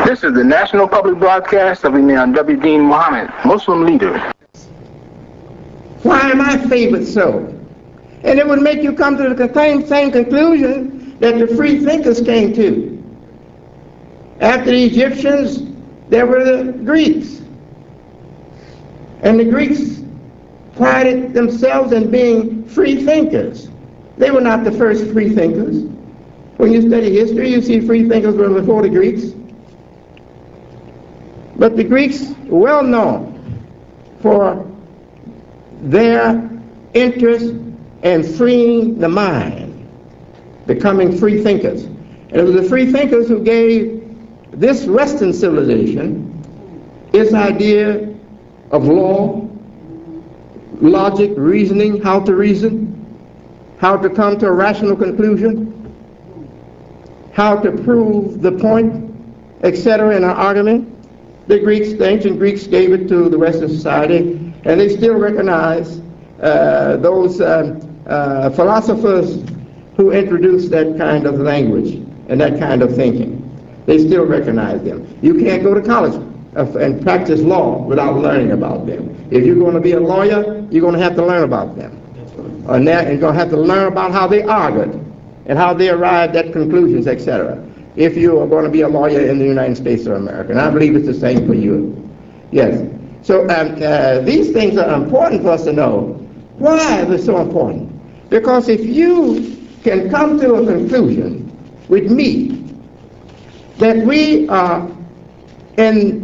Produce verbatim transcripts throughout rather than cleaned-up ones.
This is the National Public Broadcast of Imam W. Deen Muhammad, Muslim leader. Why am I favored so? And it would make you come to the same, same conclusion that the free thinkers came to. After the Egyptians, there were the Greeks. And the Greeks prided themselves in being free thinkers. They were not the first free thinkers. When you study history, you see free thinkers were before the Greeks. But the Greeks were well known for their interest in freeing the mind, becoming free thinkers. And it was the free thinkers who gave this Western civilization its idea of law, logic, reasoning, how to reason, how to come to a rational conclusion, how to prove the point, et cetera in an argument. The Greeks, the ancient Greeks gave it to the Western society, and they still recognize uh, those uh, uh, philosophers who introduced that kind of language and that kind of thinking. They still recognize them. You can't go to college and practice law without learning about them. If you're going to be a lawyer, you're going to have to learn about them. And you're going to have to learn about how they argued and how they arrived at conclusions, et cetera. If you are going to be a lawyer in the United States of America. And I believe it's the same for you. Yes. So um, uh, these things are important for us to know. Why is it so important? Because if you can come to a conclusion with me that we are in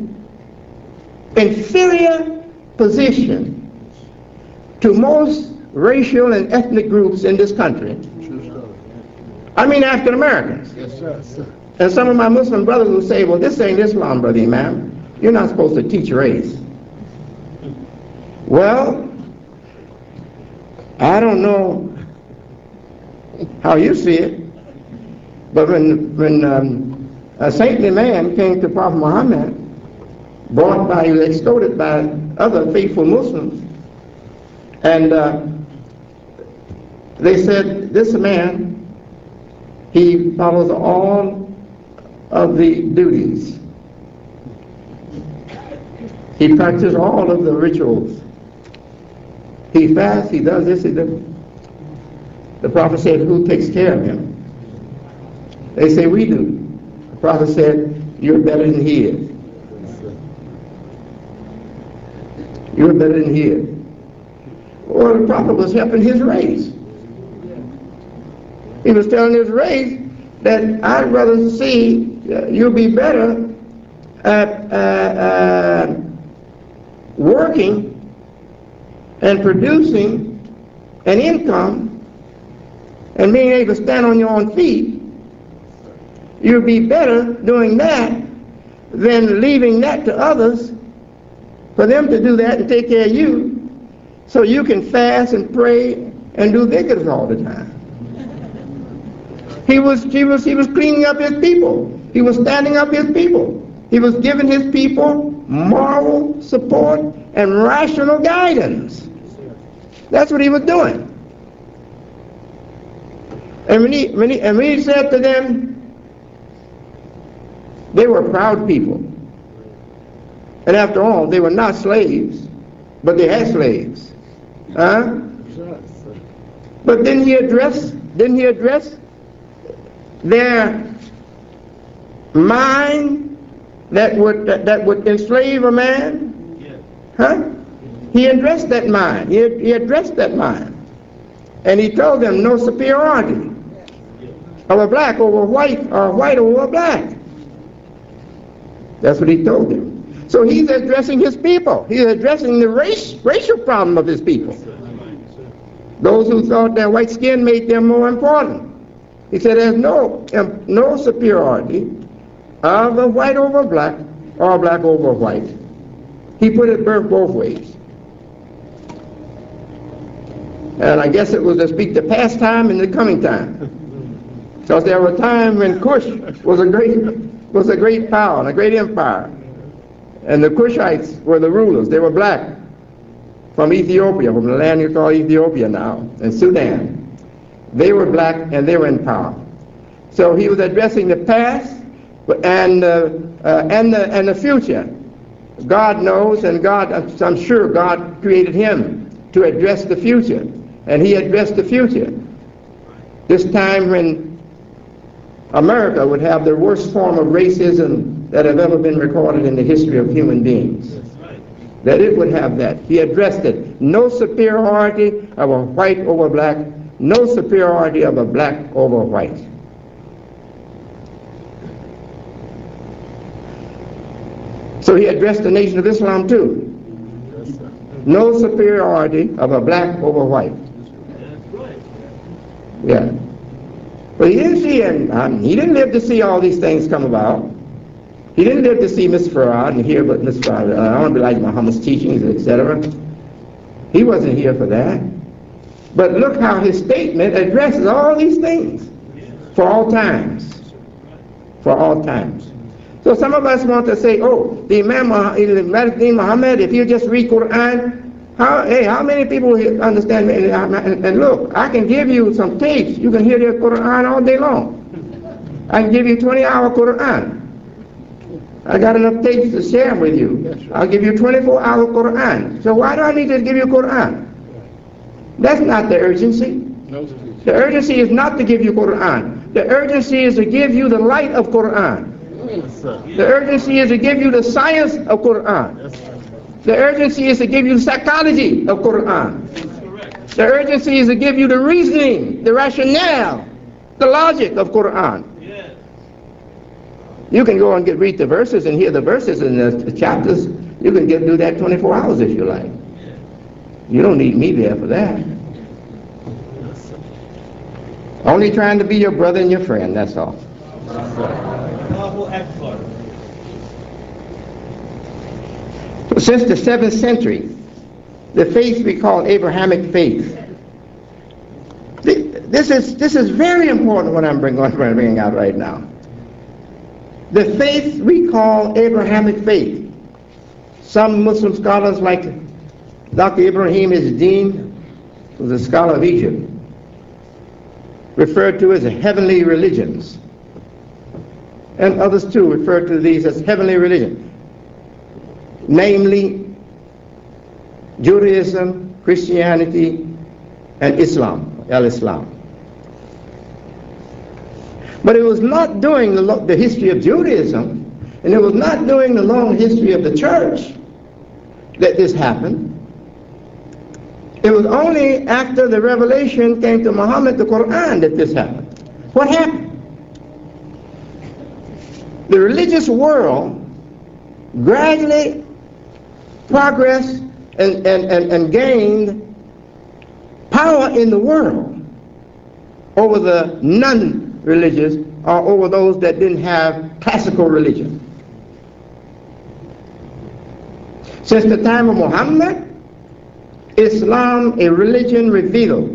inferior position to most racial and ethnic groups in this country, I mean African Americans. Yes, sir. And some of my Muslim brothers will say, well, this ain't Islam, Brother Imam. You're not supposed to teach race. Well, I don't know how you see it, but when, when um, a saintly man came to Prophet Muhammad, brought by, he was extorted by other faithful Muslims, and uh, they said, this man, he follows all of the duties. He practices all of the rituals. He fasts, he does this, he does. The Prophet said, who takes care of him? They say, we do. The Prophet said, you're better than he is. You're better than he is. Well, the Prophet was helping his race. He was telling his race that I'd rather see uh, you be better at uh, uh, working and producing an income and being able to stand on your own feet. You'll be better doing that than leaving that to others for them to do that and take care of you so you can fast and pray and do dhikrs all the time. He was, he was, he was cleaning up his people. He was standing up his people. He was giving his people moral support and rational guidance. That's what he was doing. And when he, when he, and when he said to them, they were proud people. And after all, they were not slaves, but they had slaves. Huh? But didn't he address, didn't he address their mind that would that, that would enslave a man? Huh? He addressed that mind. He, he addressed that mind. And he told them no superiority of a black over white or a white over black. That's what he told them. So he's addressing his people. He's addressing the race, racial problem of his people. Those who thought their white skin made them more important. He said there's no, um, no superiority of a white over black or a black over white. He put it both ways. And I guess it was to speak the past time and the coming time. Because there were times when Cush was a great was a great power and a great empire. And the Cushites were the rulers. They were black from Ethiopia, from the land you call Ethiopia now, and Sudan. They were black and they were in power. So he was addressing the past But, and, uh, uh, and, the, and the future. God knows, and God, I'm sure God created him to address the future. And he addressed the future. This time when America would have the worst form of racism that have ever been recorded in the history of human beings. That it would have that. He addressed it. No superiority of a white over black. No superiority of a black over white. So he addressed the Nation of Islam too. No superiority of a black over white. Yeah. But he didn't see it. Um, he didn't live to see all these things come about. He didn't live to see Mister Farad and hear about Mister Farad. Uh, I want to be like Muhammad's teachings, et cetera. He wasn't here for that. But look how his statement addresses all these things for all times. For all times. So some of us want to say, oh, the Imam Muhammad, if you just read Quran, how, hey, how many people understand me? And, and, and look, I can give you some tapes. You can hear the Quran all day long. I can give you twenty hour Quran. I got enough tapes to share with you. I'll give you twenty-four hour Quran. So why do I need to give you Quran? That's not the urgency. The urgency is not to give you Quran. The urgency is to give you the light of Quran. The urgency is to give you the science of Quran. The urgency is to give you the psychology of Quran. The urgency is to give you the reasoning, the rationale, the logic of Quran. You can go and get, read the verses and hear the verses and the, the chapters. You can get, do that twenty-four hours if you like. You don't need me there for that. Only trying to be your brother and your friend, that's all. Since the seventh century, the faith we call Abrahamic faith. This is, this is very important what I'm bringing, bringing out right now. The faith we call Abrahamic faith. Some Muslim scholars like Doctor Ibrahim Izzeddin, who's a scholar of Egypt, referred to as heavenly religions. And others too refer to these as heavenly religions. Namely, Judaism, Christianity, and Islam, al-Islam. But it was not during the, the history of Judaism, and it was not during the long history of the church that this happened. It was only after the revelation came to Muhammad, the Quran, that this happened. What happened? The religious world gradually progressed and, and, and, and gained power in the world over the non-religious or over those that didn't have classical religion. Since the time of Muhammad, Islam, a religion revealed,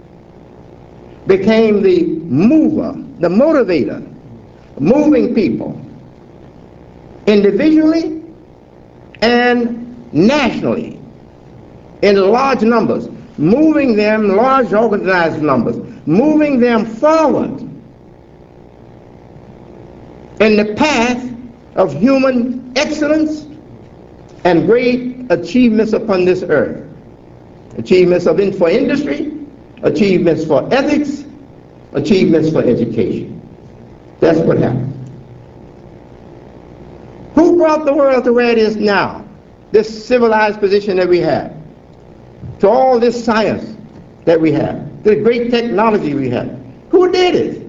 became the mover, the motivator, moving people individually and nationally in large numbers, moving them, large organized numbers, moving them forward in the path of human excellence and great achievements upon this earth. Achievements of in, for industry, achievements for ethics, achievements for education. That's what happened. Who brought the world to where it is now? This civilized position that we have. To all this science that we have. The great technology we have. Who did it?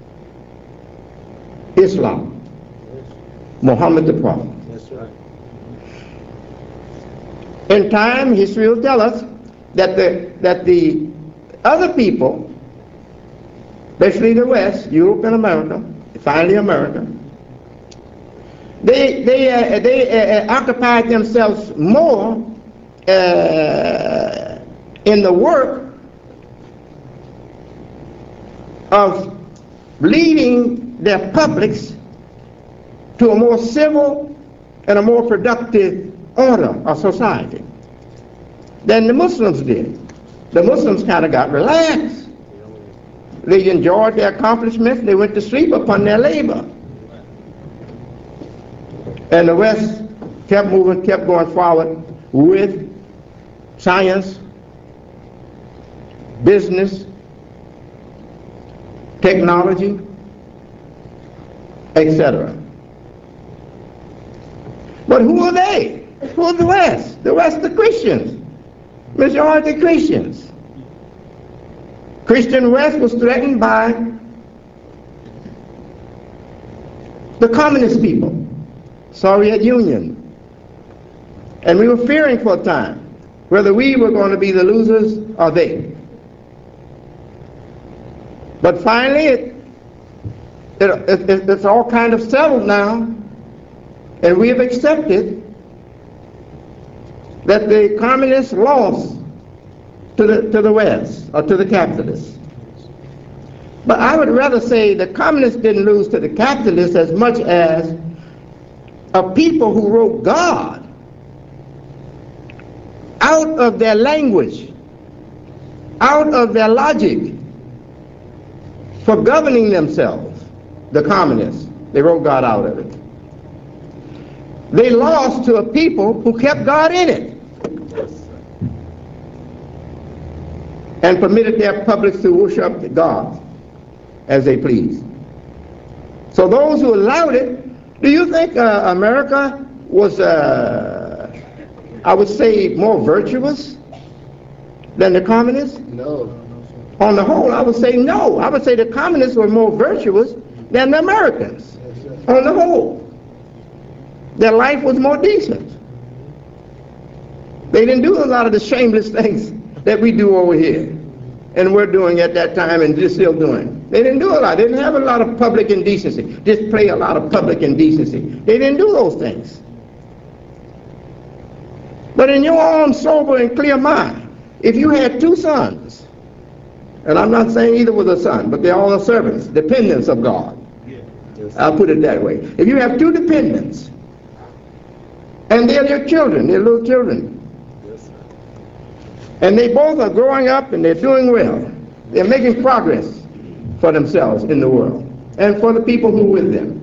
Islam. Muhammad the Prophet. That's right. In time, history will tell us that the, that the other people, especially the West, Europe and America, finally America, they, they, uh, they uh, occupied themselves more uh, in the work of leading their publics to a more civil and a more productive order of society than the Muslims did. The Muslims kind of got relaxed. They enjoyed their accomplishments. They went to sleep upon their labor. And the West kept moving, kept going forward with science, business, technology, et cetera. But who are they? Who are the West? The West are Christians, majority Christians. Christian West was threatened by the communist people, Soviet Union. And we were fearing for a time whether we were going to be the losers or they. But finally, it, it, it, it's all kind of settled now, and we have accepted that the communists lost to the, to the West, or to the capitalists. But I would rather say the communists didn't lose to the capitalists as much as a people who wrote God out of their language, out of their logic, for governing themselves, the communists. They wrote God out of it. They lost to a people who kept God in it and permitted their publics to worship God as they pleased. So those who allowed it, do you think uh, America was, uh, I would say, more virtuous than the communists? No. On the whole, I would say no. I would say the communists were more virtuous than the Americans. On the whole, their life was more decent. They didn't do a lot of the shameless things that we do over here, and we're doing at that time and just still doing. They didn't do a lot. They didn't have a lot of public indecency, display a lot of public indecency. They didn't do those things. But in your own sober and clear mind, if you had two sons, and I'm not saying either was a son, but they're all the servants, dependents of God. I'll put it that way. If you have two dependents, and they're your children, they're little children, and they both are growing up and they're doing well, they're making progress for themselves in the world and for the people who are with them.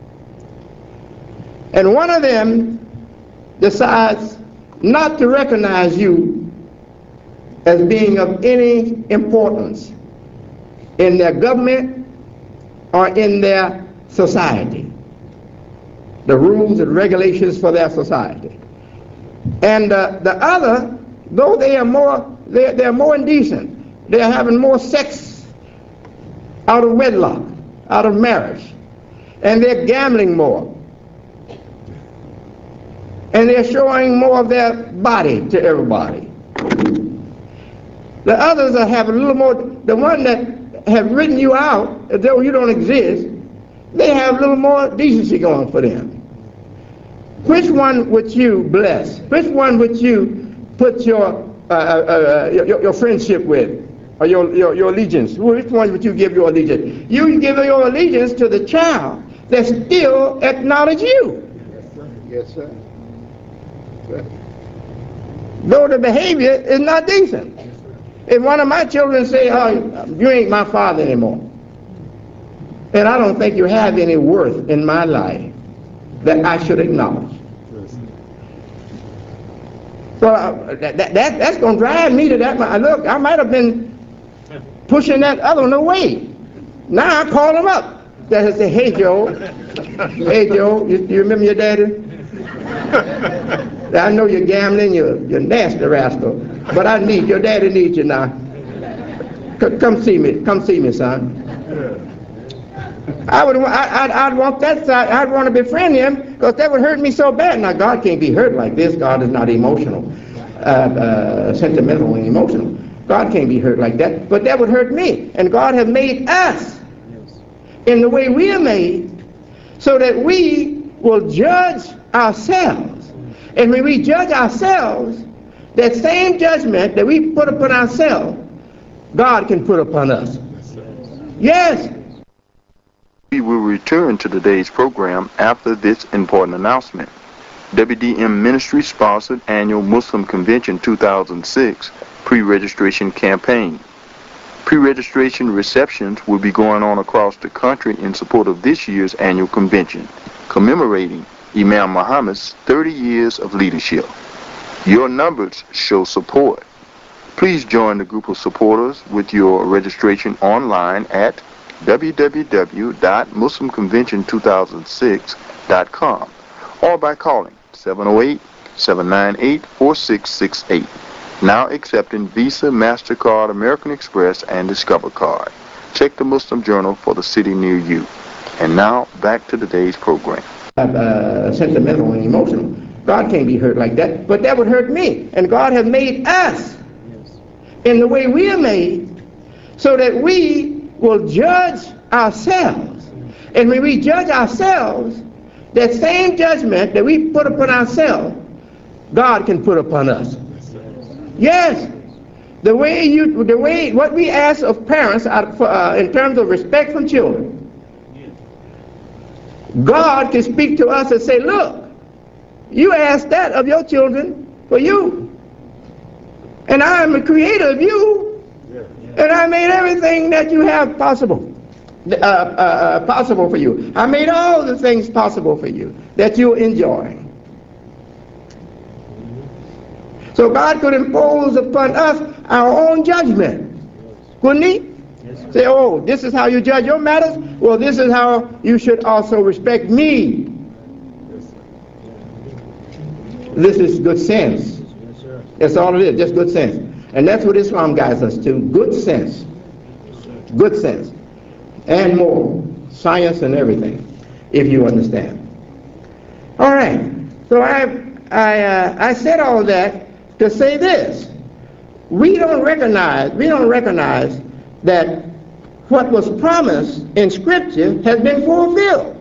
And one of them decides not to recognize you as being of any importance in their government or in their society, the rules and regulations for their society. And uh, the other, though they are more, they're, they're more indecent, they're having more sex out of wedlock, out of marriage, and they're gambling more, and they're showing more of their body to everybody. The others are having a little more, the one that have written you out, as though you don't exist, they have a little more decency going for them. Which one would you bless? Which one would you put your, uh, uh, your, your friendship with, or your, your, your allegiance? Which one would you give your allegiance? You give your allegiance to the child that still acknowledges you. Yes, sir. Yes, sir. Though the behavior is not decent. If one of my children say, oh, you ain't my father anymore, and I don't think you have any worth in my life that I should acknowledge. So uh, that, that, that's going to drive me to that. Look, I might have been pushing that other one away. Now I call him up. That say, hey, Joe. Hey, Joe, you, you remember your daddy? I know you're gambling, you're, you're nasty rascal, but I need, your daddy needs you now. C come see me, come see me, son. I would, I, I'd, I'd want that side, I'd want to befriend him, because that would hurt me so bad. Now, God can't be hurt like this. God is not emotional, uh, uh, sentimental and emotional. God can't be hurt like that, but that would hurt me. And God has made us in the way we are made, so that we will judge ourselves. And when we judge ourselves, that same judgment that we put upon ourselves, God can put upon us. Yes. We will return to today's program after this important announcement. W D M Ministries sponsored annual Muslim Convention two thousand six pre-registration campaign. Pre-registration receptions will be going on across the country in support of this year's annual convention, commemorating Imam Muhammad's thirty years of leadership. Your numbers show support. Please join the group of supporters with your registration online at w w w dot muslim convention two thousand six dot com or by calling seven oh eight, seven nine eight, four six six eight. Now accepting Visa, MasterCard, American Express, and Discover Card. Check the Muslim Journal for the city near you. And now, back to today's program. Uh, sentimental and emotional. God can't be hurt like that, but that would hurt me. And God has made us in the way we are made so that we will judge ourselves. And when we judge ourselves, that same judgment that we put upon ourselves, God can put upon us. Yes. The way you, the way, what we ask of parents uh, in terms of respect from children, God can speak to us and say, look, you asked that of your children for you. And I am the creator of you. And I made everything that you have possible. Uh, uh, uh, possible for you. I made all the things possible for you that you enjoy. So God could impose upon us our own judgment, couldn't he? Yes, say, oh, this is how you judge your matters? Well, this is how you should also respect me. Yes, this is good sense. Yes, sir. That's all it is, just good sense. And that's what Islam guides us to, good sense. Yes, good sense. And more, science and everything, if you understand. All right, so I, I, uh, I said all that to say this. We don't recognize, we don't recognize that what was promised in Scripture has been fulfilled.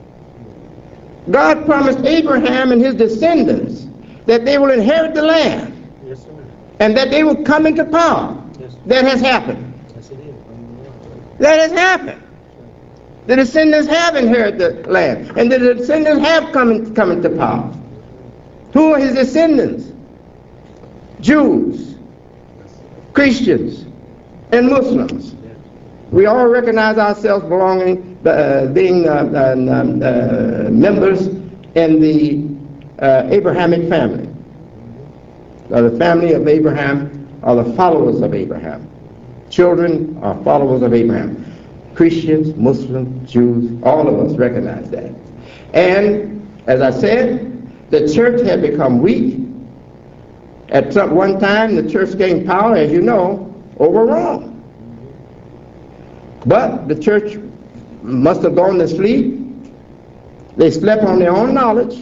God promised Abraham and his descendants that they will inherit the land. Yes, sir. And that they will come into power. Yes, that has happened. Yes, it is. That has happened. The descendants have inherited the land. And the descendants have come, in, come into power. Who are his descendants? Jews, Christians, and Muslims. We all recognize ourselves belonging, uh, being uh, uh, uh, members in the uh, Abrahamic family. Uh, the family of Abraham are the followers of Abraham. Children are followers of Abraham. Christians, Muslims, Jews, all of us recognize that. And as I said, the church had become weak. At some, one time, the church gained power, as you know, over Rome. But the church must have gone to sleep. They slept on their own knowledge.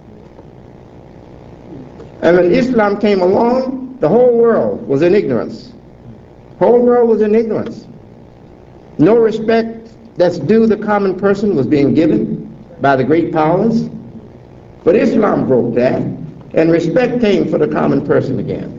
And when Islam came along, the whole world was in ignorance. The whole world was in ignorance. No respect that's due the common person was being given by the great powers. But Islam broke that. And respect came for the common person again.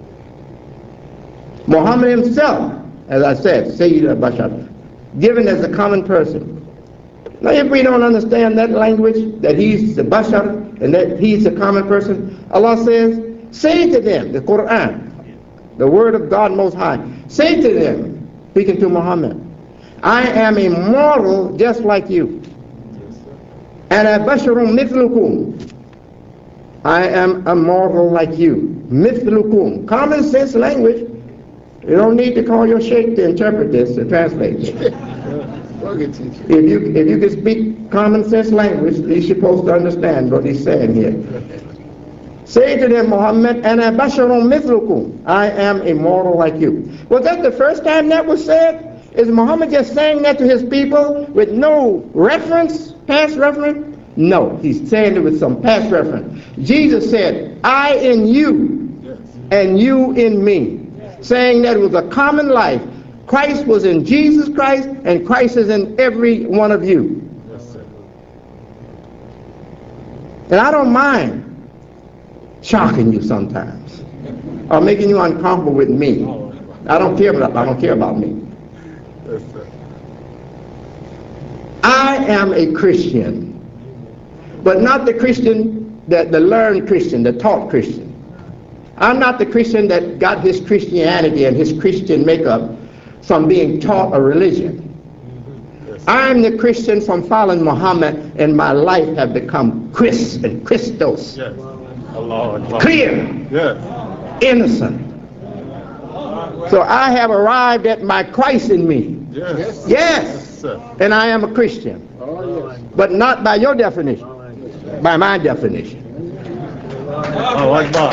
Muhammad himself, as I said, Sayyid al-Bashar, given as a common person. Now if we don't understand that language, that he's the Bashar and that he's a common person, Allah says, say to them, the Quran, the word of God Most High, say to them, speaking to Muhammad, I am a mortal just like you. And a basharun mithlukum. I am a mortal like you. Mithlukum. Common sense language. You don't need to call your sheikh to interpret this, to translate it. If you, if you can speak common sense language, you're supposed to understand what he's saying here. Say to them, Muhammad, Ana basharun mithlukum. I am a mortal like you. Was that the first time that was said? Is Muhammad just saying that to his people with no reference, past reference? No, he's saying it with some past reference. Jesus said, I in you, and you in me. Saying that it was a common life. Christ was in Jesus Christ, and Christ is in every one of you. And I don't mind shocking you sometimes, or making you uncomfortable with me. I don't care about, I don't care about me. I am a Christian. But not the Christian, that the learned Christian, the taught Christian. I'm not the Christian that got his Christianity and his Christian makeup from being taught a religion. Yes. I'm the Christian from following Muhammad, and my life have become Chris and Christos. Yes. Allah Akbar. Clear, Yes. innocent. So I have arrived at my Christ in me. Yes. Yes, Yes, sir. and I am a Christian, Oh, yes. but not by your definition, by my definition. Allah Akbar.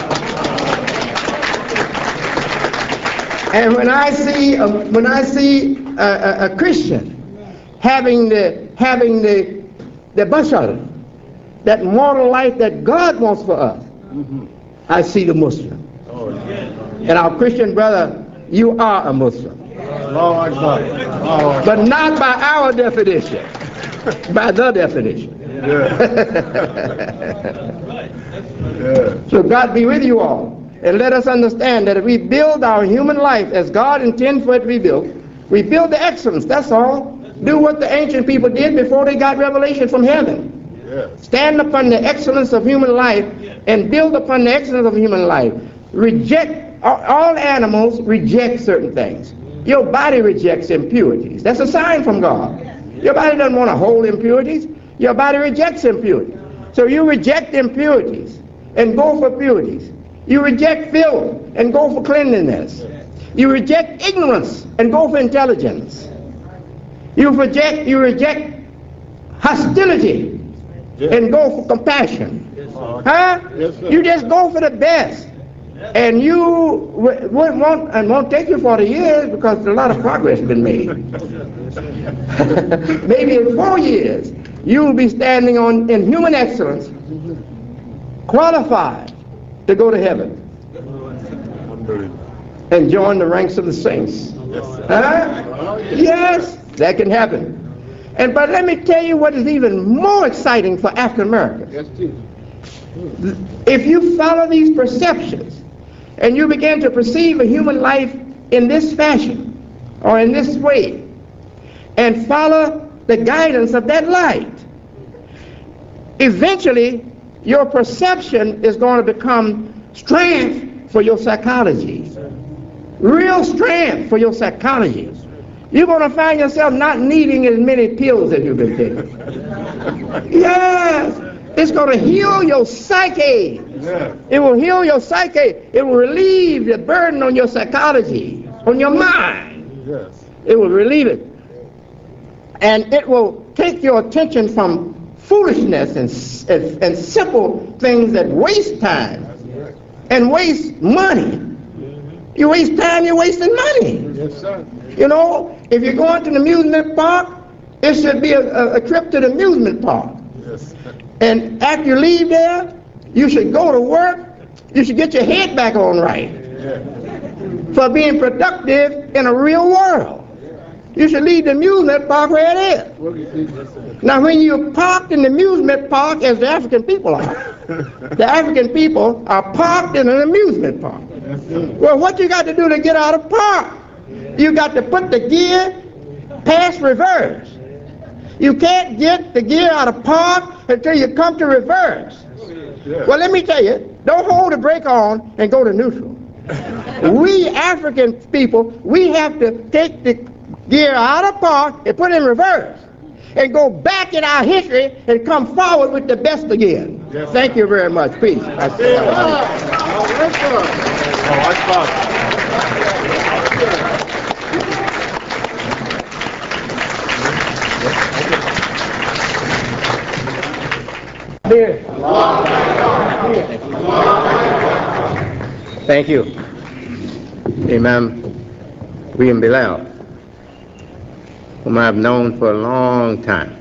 And when I see a, when I see a, a, a Christian having the having the the bashar, that moral life that God wants for us, Mm-hmm. I see the Muslim. Oh, yes. And our Christian brother, you are a Muslim, Allah Akbar. Allah Akbar. but not by our definition, by the definition. Yeah. Yeah. So God be with you all, and let us understand that if we build our human life as God intends for it to be built, we build the excellence. That's all. Do what the ancient people did before they got revelation from heaven. Yeah. Stand upon the excellence of human life and build upon the excellence of human life. Reject, all all animals reject certain things. Your body rejects impurities. That's a sign from God. Your body doesn't want to hold impurities. Your body rejects impurity. So you reject impurities and go for purities. You reject filth and go for cleanliness. You reject ignorance and go for intelligence. You reject, you reject hostility and go for compassion. Huh? Yes, sir. You just go for the best. And you w- won't, won't, and won't take you forty years because a lot of progress has been made. Maybe in four years, you will be standing on in human excellence, qualified to go to heaven and join the ranks of the saints. Yes, sir. Huh? Yes, that can happen. And but let me tell you what is even more exciting for African Americans. Yes, Jesus. If you follow these perceptions and you begin to perceive a human life in this fashion or in this way and follow the guidance of that light, eventually your perception is going to become strength for your psychology. Real strength for your psychology. You're going to find yourself not needing as many pills as you've been taking. Yes, it's going to heal your psyche. Yeah. It will heal your psyche. It will relieve the burden on your psychology, on your mind. Yes. It will relieve it. And it will take your attention from foolishness and, and, and simple things that waste time and waste money. You waste time, you're wasting money. Yes, sir. You know, if you're going to the amusement park, it should be a, a, a trip to the amusement park. Yes. And after you leave there, you should go to work. You should get your head back on right Yeah. for being productive in a real world. You should leave the amusement park where it is. What do you think? Yes, sir. Now, when you're parked in the amusement park, as the African people are, the African people are parked in an amusement park. Yes, sir. Well, what you got to do to get out of park? You got to put the gear past reverse. You can't get the gear out of park until you come to reverse. Yeah. Well, let me tell you, don't hold the brake on and go to neutral. We African people, we have to take the gear out of park and put it in reverse and go back in our history and come forward with the best again. Yes. Thank you very much. Peace. Allah Akbar. Here. Thank you, Imam William Bilal, whom I've known for a long time.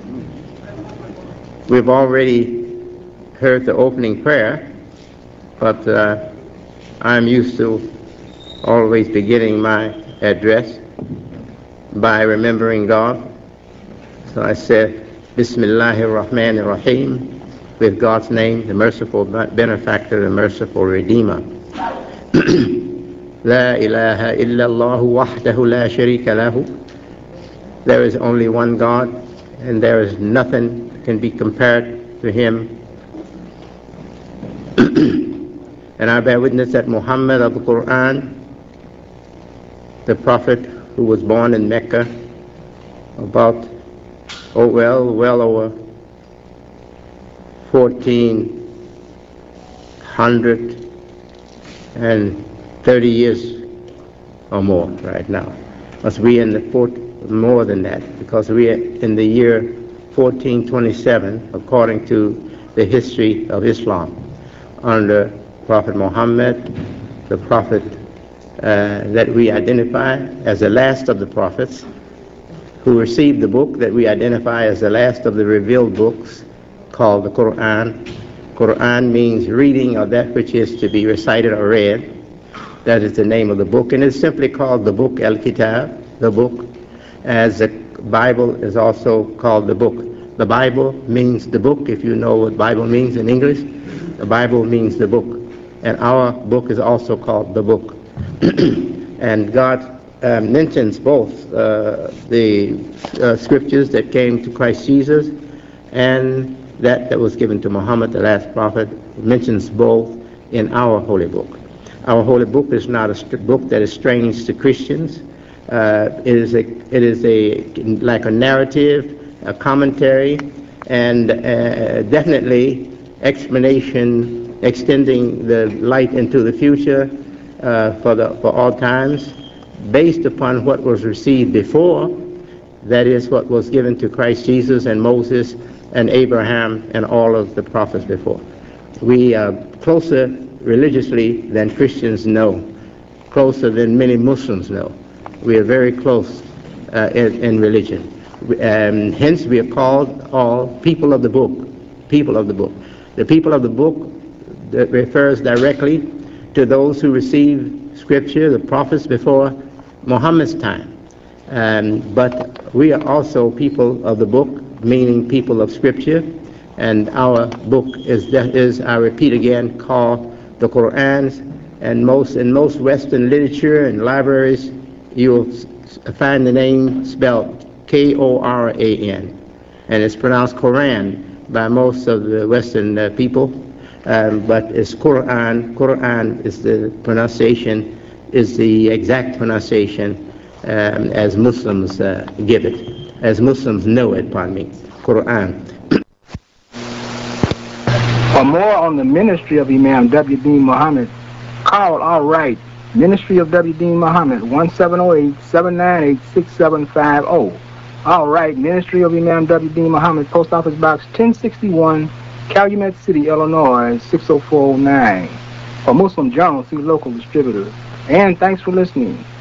We've already heard the opening prayer, but uh, I'm used to always beginning my address by remembering God. So I said, Bismillahir Rahmanir Rahim, with God's name, the merciful benefactor, the merciful redeemer. La ilaha illallah wahdahu la sharika lahu. There is only one God, and there is nothing that can be compared to him. And I bear witness that Muhammad of the Quran, the prophet who was born in Mecca about oh, well, well over fourteen hundred and thirty years or more right now. Must be in the fourth, more than that, because we are in the year fourteen twenty-seven, according to the history of Islam, under Prophet Muhammad, the prophet uh, that we identify as the last of the prophets, who received the book that we identify as the last of the revealed books, called the Quran. Quran means reading of that which is to be recited or read. That is the name of the book, and it's simply called the book Al-Kitab, the book, as the Bible is also called the book. The Bible means the book. If you know what Bible means in English, the Bible means the book, and our book is also called the book. And God uh, mentions both uh, the uh, scriptures that came to Christ Jesus and that that was given to Muhammad, the last prophet, mentions both in our holy book. Our holy book is not a st- book that is strange to Christians. Uh, it is a, it is a like a narrative, a commentary, and uh, definitely explanation, extending the light into the future uh, for the for all times, based upon what was received before. That is what was given to Christ Jesus and Moses and Abraham and all of the prophets before. We are closer religiously than Christians know, closer than many Muslims know. We are very close uh, in, in religion. Um, hence we are called all people of the book, people of the book. The people of the book that refers directly to those who received scripture, the prophets before Muhammad's time. Um, but we are also people of the book, meaning people of scripture, and our book is, is I repeat again, called the Quran. And most in most Western literature and libraries, you'll find the name spelled K O R A N, and it's pronounced Quran by most of the Western uh, people, um, but it's Quran. Quran is the pronunciation, is the exact pronunciation um, as Muslims uh, give it, as Muslims know it, pardon me, Quran. For more on the ministry of Imam W. Deen Muhammad, call our right, Ministry of W. Deen Muhammad, one seven zero eight, seven nine eight, six seven five zero. All right, Ministry of Imam W. Deen Muhammad, Post Office Box ten sixty-one, Calumet City, Illinois, six oh four oh nine. For Muslim Jones, see local distributor. And thanks for listening.